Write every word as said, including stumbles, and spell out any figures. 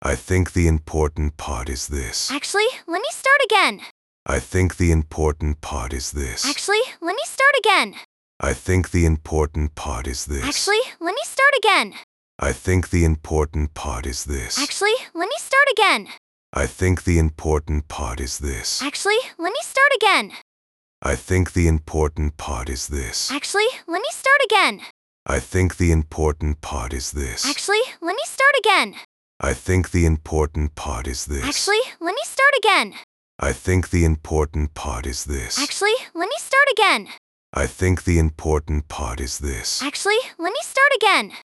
I think the important part is this. Actually, let me start again. I think the important part is this. Actually, let me start again. I think the important part is this. Actually, let me start again. I think the important part is this. Actually, let me start again. I think the important part is this. Actually, let me start again. I think the important part is this. Actually, let me start again. I think the important part is this. Actually, let me start again. I think the important part is this. Actually, let me start again. I think the important part is this. Actually, let me start again. I think the important part is this. Actually, let me start again.